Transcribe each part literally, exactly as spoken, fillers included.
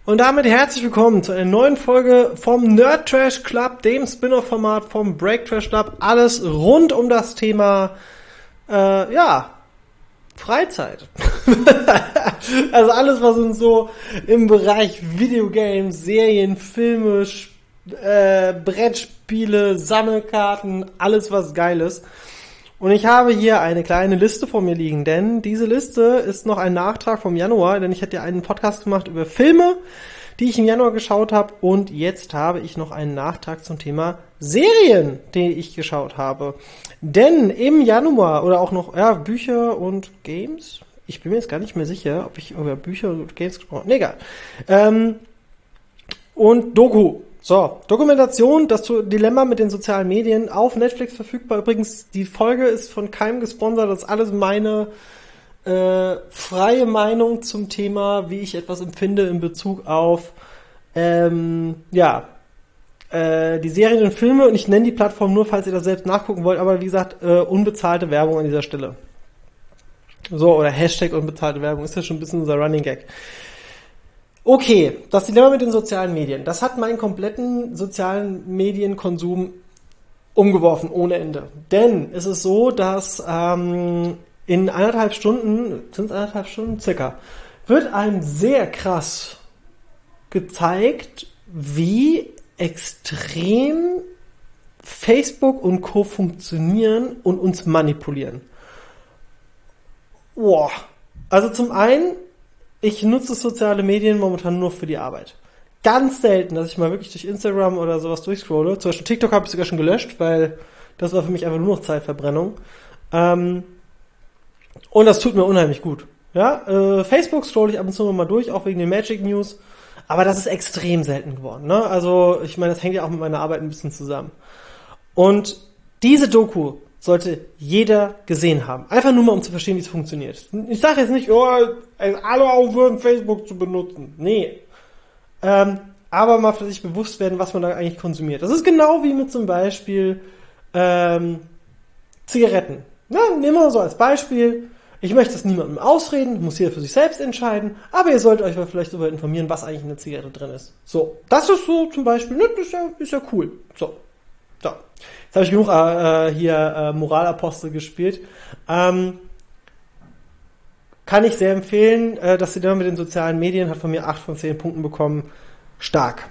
Und damit herzlich willkommen zu einer neuen Folge vom Nerd Trash Club, dem Spin-off-Format vom Break Trash Club. Alles rund um das Thema, äh, ja, Freizeit. Also alles, was uns so im Bereich Videogames, Serien, Filme, äh, Brettspiele, Sammelkarten, alles was geil ist. Und ich habe hier eine kleine Liste vor mir liegen, denn diese Liste ist noch ein Nachtrag vom Januar, denn ich hatte ja einen Podcast gemacht über Filme, die ich im Januar geschaut habe, und jetzt habe ich noch einen Nachtrag zum Thema Serien, die ich geschaut habe. Denn im Januar, oder auch noch, ja, Bücher und Games, ich bin mir jetzt gar nicht mehr sicher, ob ich über Bücher und Games gesprochen habe, nee, egal. Ähm, und Doku. So, Dokumentation, das Dilemma mit den sozialen Medien, auf Netflix verfügbar. Übrigens, die Folge ist von keinem gesponsert, das ist alles meine äh, freie Meinung zum Thema, wie ich etwas empfinde in Bezug auf ähm, ja äh, die Serien und Filme. Und ich nenne die Plattform nur, falls ihr das selbst nachgucken wollt, aber wie gesagt, äh, unbezahlte Werbung an dieser Stelle. So, oder Hashtag unbezahlte Werbung, ist ja schon ein bisschen unser Running Gag. Okay, das Dilemma mit den sozialen Medien. Das hat meinen kompletten sozialen Medienkonsum umgeworfen, ohne Ende. Denn es ist so, dass ähm, in eineinhalb Stunden, sind es eineinhalb Stunden circa, wird einem sehr krass gezeigt, wie extrem Facebook und Co. funktionieren und uns manipulieren. Boah. Also zum einen, ich nutze soziale Medien momentan nur für die Arbeit. Ganz selten, dass ich mal wirklich durch Instagram oder sowas durchscrolle. Zum Beispiel TikTok habe ich sogar schon gelöscht, weil das war für mich einfach nur noch Zeitverbrennung. Ähm, und das tut mir unheimlich gut. Ja, äh, Facebook scrolle ich ab und zu noch mal durch, auch wegen den Magic News. Aber das ist extrem selten geworden. Ne? Also ich meine, das hängt ja auch mit meiner Arbeit ein bisschen zusammen. Und diese Doku sollte jeder gesehen haben. Einfach nur mal, um zu verstehen, wie es funktioniert. Ich sage jetzt nicht, oh, alle aufhören, Facebook zu benutzen. Nee. Ähm, aber mal für sich bewusst werden, was man da eigentlich konsumiert. Das ist genau wie mit zum Beispiel ähm, Zigaretten. Ja, nehmen wir mal so als Beispiel. Ich möchte das niemandem ausreden, muss jeder für sich selbst entscheiden, aber ihr solltet euch vielleicht darüber informieren, was eigentlich in der Zigarette drin ist. So, das ist so zum Beispiel, ne, das ist ja, ist ja cool. So. So, jetzt habe ich genug äh, hier äh, Moralapostel gespielt. Ähm, kann ich sehr empfehlen. Äh, das Dilemma mit den sozialen Medien hat von mir acht von zehn Punkten bekommen. Stark.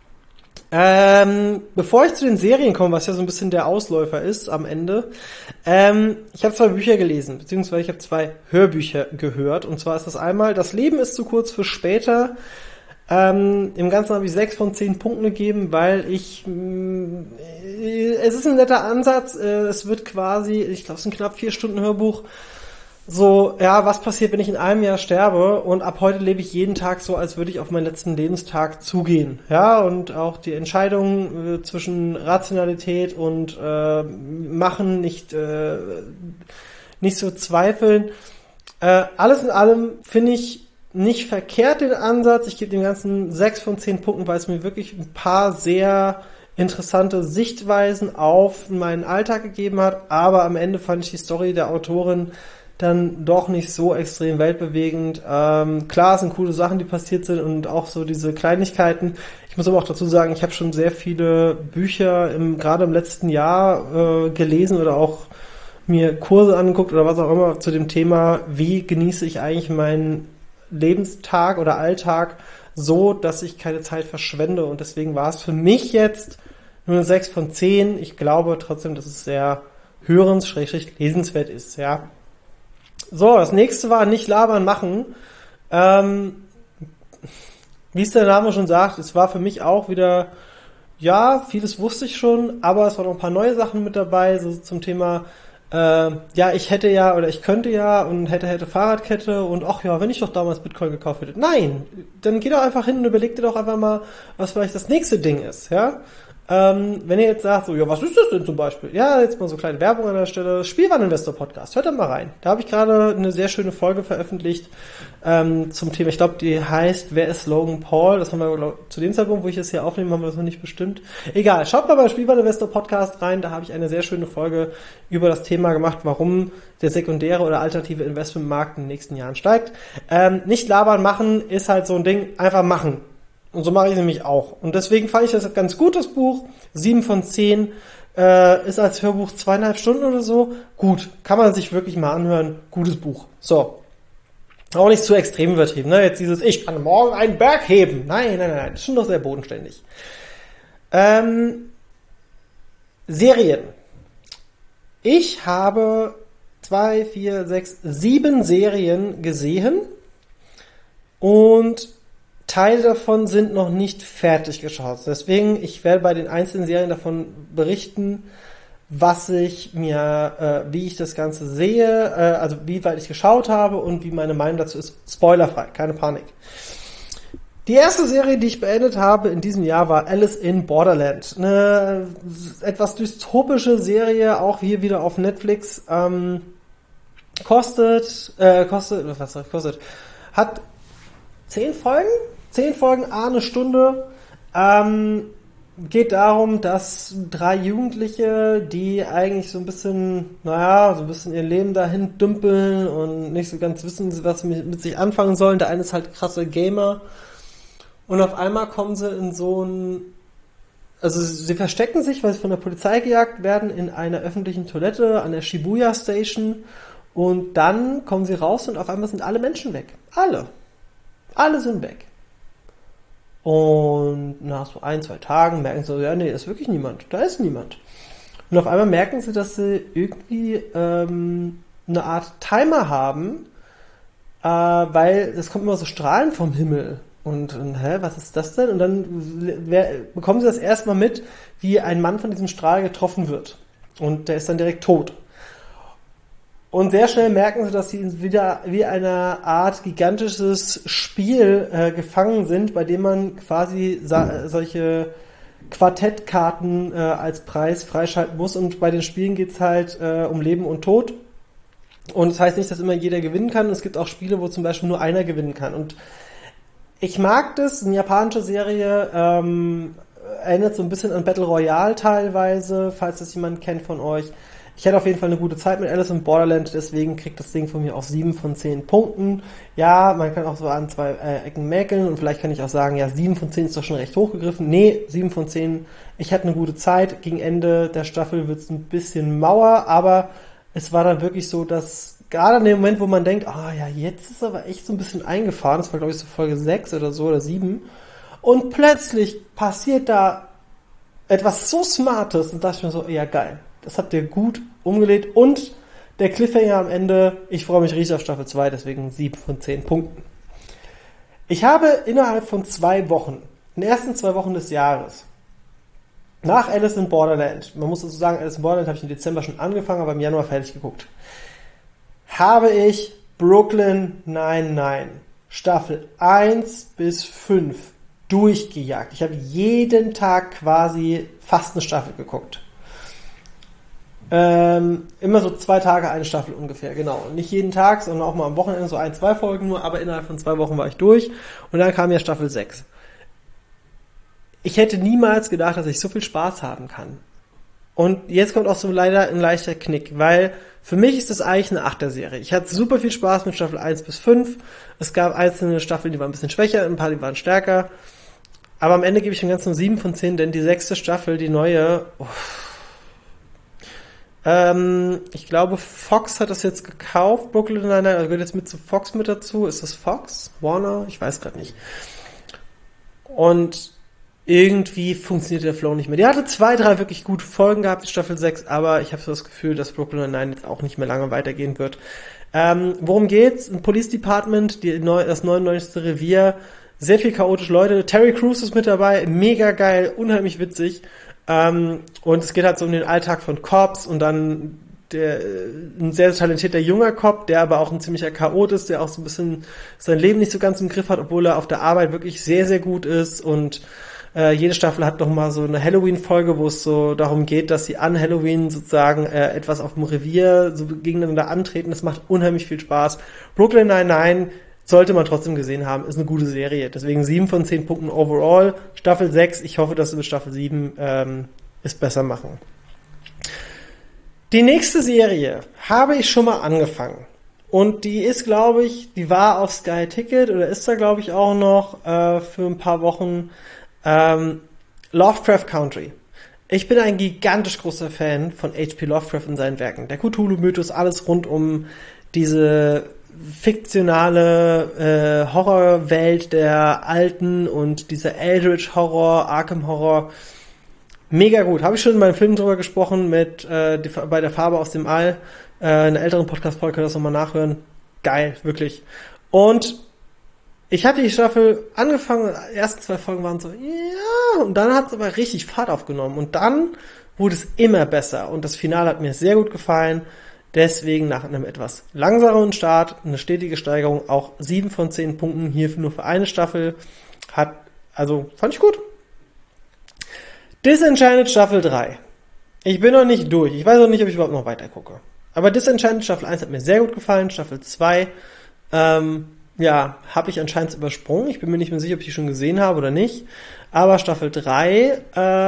Ähm, bevor ich zu den Serien komme, was ja so ein bisschen der Ausläufer ist am Ende, ähm, ich habe zwei Bücher gelesen, beziehungsweise ich habe zwei Hörbücher gehört. Und zwar ist das einmal Das Leben ist zu kurz für später. Ähm, im Ganzen habe ich sechs von zehn Punkten gegeben, weil ich, mh, es ist ein netter Ansatz, äh, es wird quasi, ich glaube, es ist ein knapp vier Stunden Hörbuch, so, ja, was passiert, wenn ich in einem Jahr sterbe, und ab heute lebe ich jeden Tag so, als würde ich auf meinen letzten Lebenstag zugehen, ja, und auch die Entscheidung äh, zwischen Rationalität und äh, Machen nicht, äh, nicht so zweifeln, äh, alles in allem finde ich nicht verkehrt den Ansatz. Ich gebe dem Ganzen sechs von zehn Punkten, weil es mir wirklich ein paar sehr interessante Sichtweisen auf meinen Alltag gegeben hat. Aber am Ende fand ich die Story der Autorin dann doch nicht so extrem weltbewegend. Ähm, klar, es sind coole Sachen, die passiert sind, und auch so diese Kleinigkeiten. Ich muss aber auch dazu sagen, ich habe schon sehr viele Bücher im, gerade im letzten Jahr äh, gelesen oder auch mir Kurse angeguckt oder was auch immer zu dem Thema, wie genieße ich eigentlich meinen Lebenstag oder Alltag so, dass ich keine Zeit verschwende, und deswegen war es für mich jetzt nur eine sechs von zehn. Ich glaube trotzdem, dass es sehr hörens-, schrägstrich lesenswert ist, ja. So, das nächste war nicht labern, machen. Ähm, wie es der Name schon sagt, es war für mich auch wieder, ja, vieles wusste ich schon, aber es waren noch ein paar neue Sachen mit dabei, so zum Thema Äh, ja, ich hätte ja, oder ich könnte ja, und hätte, hätte Fahrradkette, und ach ja, wenn ich doch damals Bitcoin gekauft hätte. Nein, dann geh doch einfach hin und überleg dir doch einfach mal, was vielleicht das nächste Ding ist, ja. Ähm, wenn ihr jetzt sagt, so, ja, was ist das denn zum Beispiel? Ja, jetzt mal so kleine Werbung an der Stelle. Spielwareninvestor-Podcast, hört da mal rein. Da habe ich gerade eine sehr schöne Folge veröffentlicht ähm, zum Thema, ich glaube, die heißt, wer ist Logan Paul? Das haben wir, glaub, zu dem Zeitpunkt, wo ich das hier aufnehme, haben wir das noch nicht bestimmt. Egal, schaut mal bei Spielwareninvestor-Podcast rein, da habe ich eine sehr schöne Folge über das Thema gemacht, warum der sekundäre oder alternative Investmentmarkt in den nächsten Jahren steigt. Ähm, nicht labern, machen ist halt so ein Ding, einfach machen. Und so mache ich es nämlich auch. Und deswegen fand ich das ganz gut, das Buch. Sieben von zehn. Äh, ist als Hörbuch zweieinhalb Stunden oder so. Gut, kann man sich wirklich mal anhören. Gutes Buch. So. Auch nicht zu extrem übertrieben, ne? Jetzt dieses, ich kann morgen einen Berg heben. Nein, nein, nein. Das ist schon doch sehr bodenständig. Ähm, Serien. Ich habe zwei, vier, sechs, sieben Serien gesehen. Und Teile davon sind noch nicht fertig geschaut. Deswegen, ich werde bei den einzelnen Serien davon berichten, was ich mir, äh, wie ich das Ganze sehe, äh, also wie weit ich geschaut habe und wie meine Meinung dazu ist. Spoilerfrei, keine Panik. Die erste Serie, die ich beendet habe in diesem Jahr, war Alice in Borderland. Eine etwas dystopische Serie, auch hier wieder auf Netflix. Ähm, kostet, äh, kostet, was soll ich, kostet, hat zehn Folgen? Zehn Folgen, a eine Stunde. Ähm, geht darum, dass drei Jugendliche, die eigentlich so ein bisschen, naja, so ein bisschen ihr Leben dahin dümpeln und nicht so ganz wissen, was sie mit, mit sich anfangen sollen. Der eine ist halt krasser Gamer. Und auf einmal kommen sie in so ein, also sie verstecken sich, weil sie von der Polizei gejagt werden, in einer öffentlichen Toilette an der Shibuya Station. Und dann kommen sie raus und auf einmal sind alle Menschen weg. Alle. Alle sind weg. Und nach so ein, zwei Tagen merken sie, ja, nee, da ist wirklich niemand. Da ist niemand. Und auf einmal merken sie, dass sie irgendwie ähm, eine Art Timer haben, äh, weil es kommen immer so Strahlen vom Himmel. Und, und hä, was ist das denn? Und dann wer, bekommen sie das erstmal mit, wie ein Mann von diesem Strahl getroffen wird. Und der ist dann direkt tot. Und sehr schnell merken sie, dass sie wieder wie eine Art gigantisches Spiel äh, gefangen sind, bei dem man quasi sa- solche Quartettkarten äh, als Preis freischalten muss. Und bei den Spielen geht's halt äh, um Leben und Tod. Und das heißt nicht, dass immer jeder gewinnen kann. Es gibt auch Spiele, wo zum Beispiel nur einer gewinnen kann. Und ich mag das, eine japanische Serie, ähm, erinnert so ein bisschen an Battle Royale teilweise, falls das jemand kennt von euch. Ich hatte auf jeden Fall eine gute Zeit mit Alice in Borderland, deswegen kriegt das Ding von mir auch sieben von zehn Punkten. Ja, man kann auch so an zwei äh, Ecken mäkeln und vielleicht kann ich auch sagen, ja, sieben von zehn ist doch schon recht hochgegriffen. Nee, sieben von zehn, ich hatte eine gute Zeit. Gegen Ende der Staffel wird es ein bisschen mauer, aber es war dann wirklich so, dass gerade in dem Moment, wo man denkt, ah ja, jetzt ist aber echt so ein bisschen eingefahren, das war glaube ich so Folge sechs oder so oder sieben, und plötzlich passiert da etwas so Smartes und dachte ich mir so, ja geil. Das habt ihr gut umgelegt und der Cliffhanger am Ende, ich freue mich riesig auf Staffel zwei, deswegen sieben von zehn Punkten. Ich habe innerhalb von zwei Wochen, in den ersten zwei Wochen des Jahres, nach Alice in Borderland, man muss dazu sagen, Alice in Borderland habe ich im Dezember schon angefangen, aber im Januar fertig geguckt, habe ich Brooklyn Nine-Nine, Staffel eins bis fünf durchgejagt. Ich habe jeden Tag quasi fast eine Staffel geguckt. Ähm, immer so zwei Tage eine Staffel ungefähr, genau. Nicht jeden Tag, sondern auch mal am Wochenende so ein, zwei Folgen nur, aber innerhalb von zwei Wochen war ich durch und dann kam ja Staffel sechs. Ich hätte niemals gedacht, dass ich so viel Spaß haben kann. Und jetzt kommt auch so leider ein leichter Knick, weil für mich ist das eigentlich eine Achter-Serie. Ich hatte super viel Spaß mit Staffel eins bis fünf. Es gab einzelne Staffeln, die waren ein bisschen schwächer, ein paar, die waren stärker. Aber am Ende gebe ich dem Ganzen nur sieben von zehn, denn die sechste Staffel, die neue, uff, Ähm, ich glaube, Fox hat das jetzt gekauft, Brooklyn Nine-Nine, also gehört jetzt mit zu Fox mit dazu. Ist das Fox? Warner? Ich weiß gerade nicht. Und irgendwie funktioniert der Flow nicht mehr. Die hatte zwei, drei wirklich gute Folgen gehabt, die Staffel sechs, aber ich habe so das Gefühl, dass Brooklyn Nine-Nine jetzt auch nicht mehr lange weitergehen wird. Ähm, worum geht's? Ein Police Department, die, das neunundneunzigste Revier, sehr viel chaotische Leute. Terry Crews ist mit dabei, mega geil, unheimlich witzig. Ähm, und es geht halt so um den Alltag von Cops und dann der, ein sehr talentierter junger Cop, der aber auch ein ziemlicher Chaot ist, der auch so ein bisschen sein Leben nicht so ganz im Griff hat, obwohl er auf der Arbeit wirklich sehr, sehr gut ist. Und äh, jede Staffel hat noch mal so eine Halloween-Folge, wo es so darum geht, dass sie an Halloween sozusagen äh, etwas auf dem Revier so gegeneinander antreten. Das macht unheimlich viel Spaß. Brooklyn Nine-Nine sollte man trotzdem gesehen haben, ist eine gute Serie. Deswegen sieben von zehn Punkten overall. Staffel sechs, ich hoffe, dass sie mit Staffel sieben ähm, es besser machen. Die nächste Serie habe ich schon mal angefangen. Und die ist, glaube ich, die war auf Sky Ticket oder ist da, glaube ich, auch noch äh, für ein paar Wochen ähm, Lovecraft Country. Ich bin ein gigantisch großer Fan von H P. Lovecraft und seinen Werken. Der Cthulhu-Mythos, alles rund um diese fiktionale äh, Horrorwelt der Alten und dieser Eldritch-Horror, Arkham-Horror. Mega gut. Habe ich schon in meinem Film drüber gesprochen mit äh, die, bei der Farbe aus dem All. Äh, in einer älteren Podcast-Folge könnt ihr das nochmal nachhören. Geil, wirklich. Und ich hatte die Staffel angefangen, die ersten zwei Folgen waren so, ja, und dann hat es aber richtig Fahrt aufgenommen. Und dann wurde es immer besser. Und das Finale hat mir sehr gut gefallen. Deswegen nach einem etwas langsameren Start, eine stetige Steigerung, auch sieben von zehn Punkten hier nur für eine Staffel. Hat, also, fand ich gut. Disenchanted Staffel drei. Ich bin noch nicht durch. Ich weiß auch nicht, ob ich überhaupt noch weiter gucke. Aber Disenchanted Staffel eins hat mir sehr gut gefallen. Staffel zwei, ähm, ja, habe ich anscheinend übersprungen. Ich bin mir nicht mehr sicher, ob ich die schon gesehen habe oder nicht. Aber Staffel drei,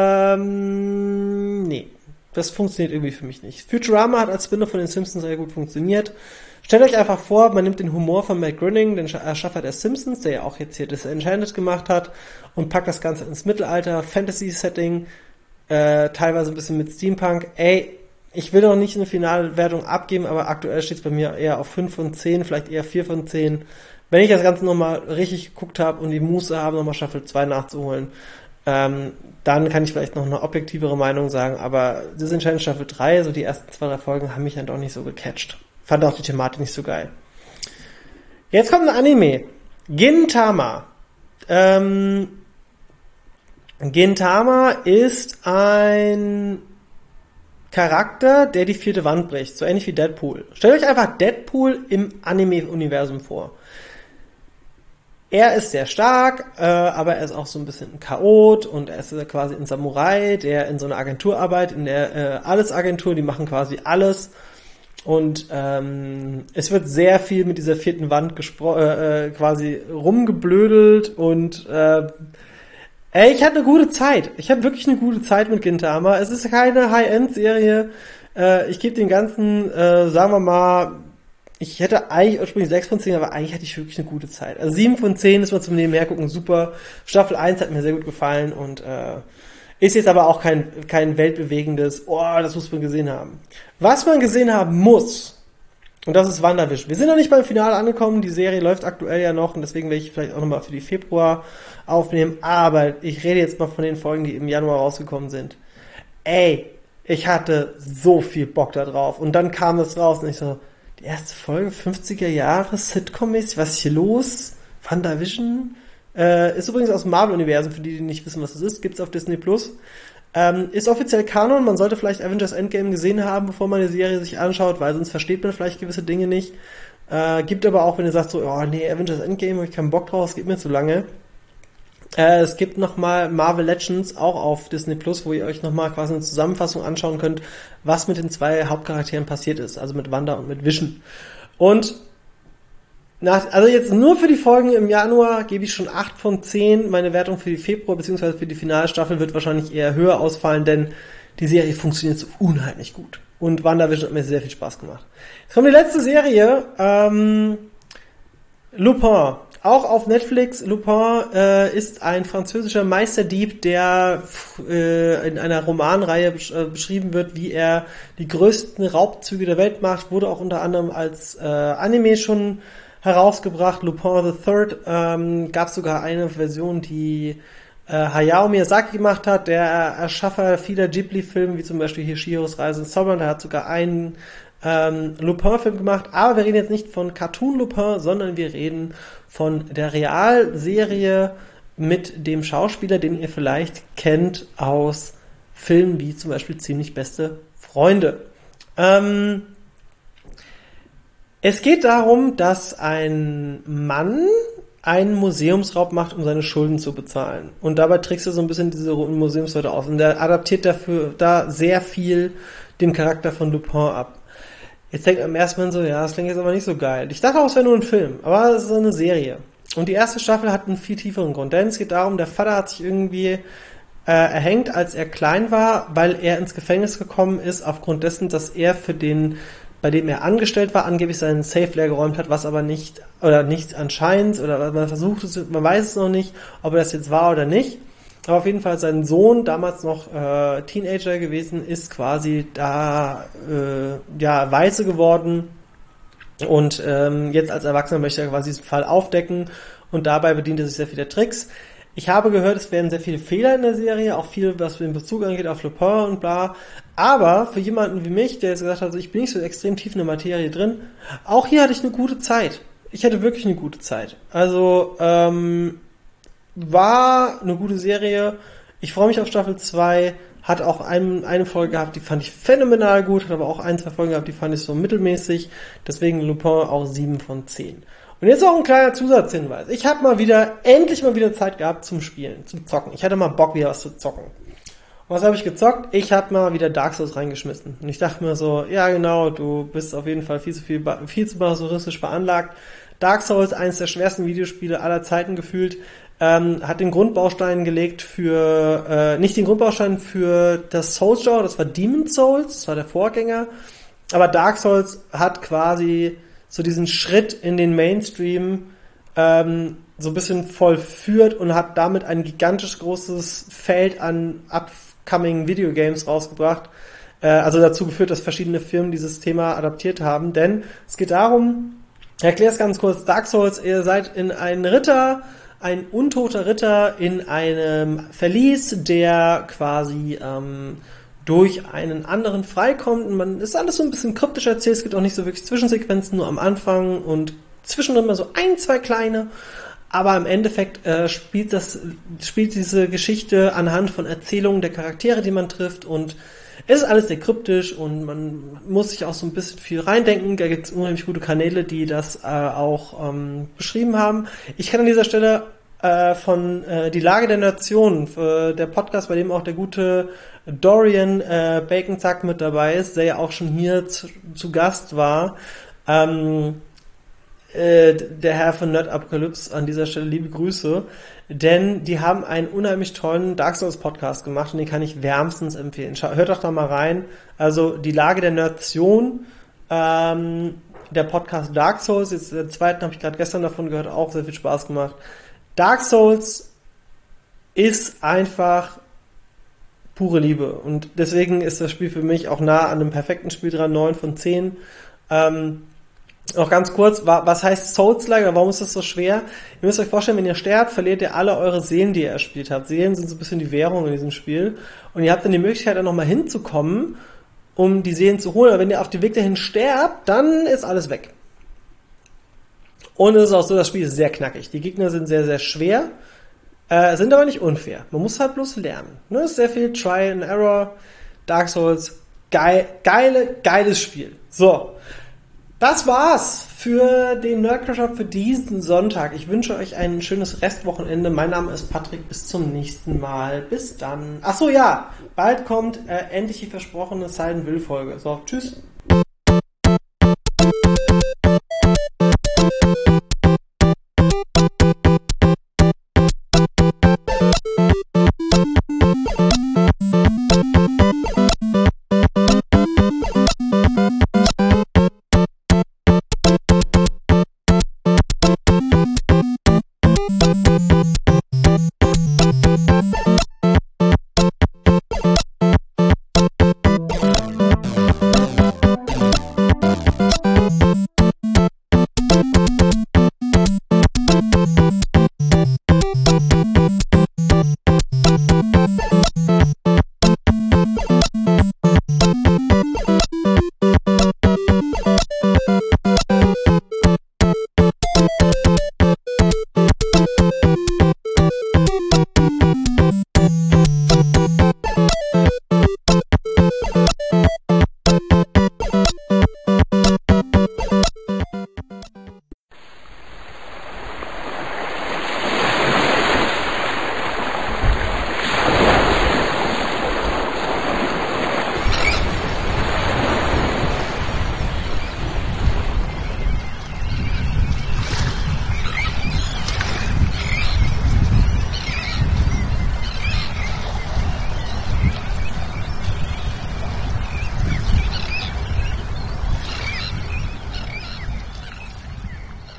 ähm, nee. Das funktioniert irgendwie für mich nicht. Futurama hat als Spin-off von den Simpsons sehr gut funktioniert. Stellt euch einfach vor, man nimmt den Humor von Matt Groening, den Erschaffer der Simpsons, der ja auch jetzt hier Disenchanted gemacht hat, und packt das Ganze ins Mittelalter, Fantasy-Setting, äh, teilweise ein bisschen mit Steampunk. Ey, ich will noch nicht eine finale Wertung abgeben, aber aktuell steht es bei mir eher auf fünf von zehn, vielleicht eher vier von zehn. Wenn ich das Ganze nochmal richtig geguckt habe und die Muße habe, nochmal Staffel zwei nachzuholen, ähm, dann kann ich vielleicht noch eine objektivere Meinung sagen, aber Disenchanted Staffel drei, so die ersten zwei, drei Folgen, haben mich dann doch nicht so gecatcht. Fand auch die Thematik nicht so geil. Jetzt kommt ein Anime. Gintama. Ähm, Gintama ist ein Charakter, der die vierte Wand bricht. So ähnlich wie Deadpool. Stellt euch einfach Deadpool im Anime-Universum vor. Er ist sehr stark, äh, aber er ist auch so ein bisschen ein Chaot und er ist quasi ein Samurai, der in so einer Agentur arbeitet, in der äh, Alles-Agentur, die machen quasi alles. Und ähm, es wird sehr viel mit dieser vierten Wand gespro- äh, quasi rumgeblödelt und äh, ey, ich hatte eine gute Zeit. Ich hatte wirklich eine gute Zeit mit Gintama. Es ist keine High-End-Serie. Äh, ich gebe den ganzen, äh, sagen wir mal, ich hätte eigentlich ursprünglich sechs von zehn, aber eigentlich hatte ich wirklich eine gute Zeit. Also sieben von zehn ist mal zum Nebenher gucken, super. Staffel eins hat mir sehr gut gefallen und äh, ist jetzt aber auch kein, kein weltbewegendes, oh, das muss man gesehen haben. Was man gesehen haben muss, und das ist WandaVision. Wir sind noch nicht beim Finale angekommen, die Serie läuft aktuell ja noch und deswegen werde ich vielleicht auch nochmal für die Februar aufnehmen, aber ich rede jetzt mal von den Folgen, die im Januar rausgekommen sind. Ey, ich hatte so viel Bock da drauf und dann kam das raus und ich so, die erste Folge, fünfziger Jahre, Sitcom-mäßig, was ist hier los? WandaVision? Äh, ist übrigens aus dem Marvel-Universum, für die, die nicht wissen, was das ist, gibt's auf Disney Plus. Ähm, ist offiziell Kanon, man sollte vielleicht Avengers Endgame gesehen haben, bevor man die Serie sich anschaut, weil sonst versteht man vielleicht gewisse Dinge nicht. Äh, gibt aber auch, wenn ihr sagt so, oh nee, Avengers Endgame, hab ich keinen Bock drauf, es geht mir zu lange. Äh, es gibt nochmal Marvel Legends, auch auf Disney Plus, wo ihr euch nochmal quasi eine Zusammenfassung anschauen könnt, was mit den zwei Hauptcharakteren passiert ist, also mit Wanda und mit Vision. Und nach, also jetzt nur für die Folgen im Januar gebe ich schon acht von zehn. Meine Wertung für die Februar bzw. für die Finalstaffel wird wahrscheinlich eher höher ausfallen, denn die Serie funktioniert so unheimlich gut. Und WandaVision hat mir sehr viel Spaß gemacht. Jetzt kommt die letzte Serie, ähm, Lupin. Auch auf Netflix. Lupin äh, ist ein französischer Meisterdieb, der äh, in einer Romanreihe besch- äh, beschrieben wird, wie er die größten Raubzüge der Welt macht. Wurde auch unter anderem als äh, Anime schon herausgebracht. Lupin the Third. Ähm, gab sogar eine Version, die äh, Hayao Miyazaki gemacht hat, der Erschaffer vieler Ghibli-Filme, wie zum Beispiel hier Chihiros Reise ins Zauberland. Der hat sogar einen ähm, Lupin-Film gemacht. Aber wir reden jetzt nicht von Cartoon Lupin, sondern wir reden von der Realserie mit dem Schauspieler, den ihr vielleicht kennt aus Filmen wie zum Beispiel Ziemlich beste Freunde. Ähm, es geht darum, dass ein Mann einen Museumsraub macht, um seine Schulden zu bezahlen. Und dabei trickst du so ein bisschen diese Museumsleute aus. Und der adaptiert dafür da sehr viel den Charakter von Lupin ab. Jetzt denkt man im ersten Mal so, ja, das klingt jetzt aber nicht so geil. Ich dachte auch, es wäre nur ein Film, aber es ist eine Serie. Und die erste Staffel hat einen viel tieferen Grund, denn es geht darum, der Vater hat sich irgendwie äh, erhängt, als er klein war, weil er ins Gefängnis gekommen ist, aufgrund dessen, dass er für den bei dem er angestellt war, angeblich seinen Safe leer geräumt hat, was aber nicht, oder nicht anscheinend, oder man versucht es, man weiß es noch nicht, ob er das jetzt war oder nicht. Aber auf jeden Fall sein Sohn, damals noch äh, Teenager gewesen, ist quasi da äh, ja weise geworden und ähm, jetzt als Erwachsener möchte er quasi diesen Fall aufdecken und dabei bedient er sich sehr viele Tricks. Ich habe gehört, es werden sehr viele Fehler in der Serie, auch viel, was den Bezug angeht auf Lupin und bla. Aber für jemanden wie mich, der jetzt gesagt hat, also ich bin nicht so extrem tief in der Materie drin, auch hier hatte ich eine gute Zeit. Ich hatte wirklich eine gute Zeit. Also, ähm, war eine gute Serie. Ich freue mich auf Staffel zwei. Hat auch ein, eine Folge gehabt, die fand ich phänomenal gut, hat aber auch ein, zwei Folgen gehabt, die fand ich so mittelmäßig. Deswegen Lupin auch sieben von zehn. Und jetzt auch ein kleiner Zusatzhinweis. Ich habe mal wieder, endlich mal wieder Zeit gehabt zum Spielen, zum Zocken. Ich hatte mal Bock, wieder was zu zocken. Und was habe ich gezockt? Ich habe mal wieder Dark Souls reingeschmissen. Und ich dachte mir so, ja genau, du bist auf jeden Fall viel zu viel, viel zu masochistisch veranlagt. Dark Souls, eines der schwersten Videospiele aller Zeiten gefühlt, ähm, hat den Grundbaustein gelegt für, äh, nicht den Grundbaustein für das Souls-Genre, das war Demon's Souls, das war der Vorgänger. Aber Dark Souls hat quasi so diesen Schritt in den Mainstream ähm, so ein bisschen vollführt und hat damit ein gigantisch großes Feld an upcoming Videogames rausgebracht. Äh, also dazu geführt, dass verschiedene Firmen dieses Thema adaptiert haben. Denn es geht darum, ich erkläre es ganz kurz, Dark Souls, ihr seid in ein Ritter, ein untoter Ritter in einem Verlies, der quasi ähm, durch einen anderen freikommt. Und man ist alles so ein bisschen kryptisch erzählt. Es gibt auch nicht so wirklich Zwischensequenzen, nur am Anfang und zwischendrin mal so ein, zwei kleine. Aber im Endeffekt äh, spielt das, spielt diese Geschichte anhand von Erzählungen der Charaktere, die man trifft, und es ist alles sehr kryptisch und man muss sich auch so ein bisschen viel reindenken. Da gibt es unheimlich gute Kanäle, die das äh, auch ähm, beschrieben haben. Ich kann an dieser Stelle äh, von äh, Die Lage der Nation, äh, der Podcast, bei dem auch der gute Dorian äh, Bacon-Zack mit dabei ist, der ja auch schon hier zu, zu Gast war, ähm, äh, der Herr von Nerd Apocalypse, an dieser Stelle liebe Grüße, denn die haben einen unheimlich tollen Dark Souls Podcast gemacht und den kann ich wärmstens empfehlen. Schau, hört doch da mal rein. Also Die Lage der Nation, ähm, der Podcast Dark Souls, jetzt der zweiten habe ich gerade gestern davon gehört, auch sehr viel Spaß gemacht. Dark Souls ist einfach pure Liebe und deswegen ist das Spiel für mich auch nah an einem perfekten Spiel dran, neun von zehn. Ähm, Noch ganz kurz, was heißt Souls-like oder warum ist das so schwer? Ihr müsst euch vorstellen, wenn ihr sterbt, verliert ihr alle eure Seelen, die ihr erspielt habt. Seelen sind so ein bisschen die Währung in diesem Spiel. Und ihr habt dann die Möglichkeit, da nochmal hinzukommen, um die Seelen zu holen. Aber wenn ihr auf dem Weg dahin sterbt, dann ist alles weg. Und es ist auch so, das Spiel ist sehr knackig. Die Gegner sind sehr, sehr schwer, äh, sind aber nicht unfair. Man muss halt bloß lernen. Ne? Es ist sehr viel Try and Error. Dark Souls, geil, geile, geiles Spiel. So. Das war's für den Nerdcrusher für diesen Sonntag. Ich wünsche euch ein schönes Restwochenende. Mein Name ist Patrick. Bis zum nächsten Mal. Bis dann. Ach so, ja. Bald kommt äh, endlich die versprochene Silent Will Folge. So, tschüss.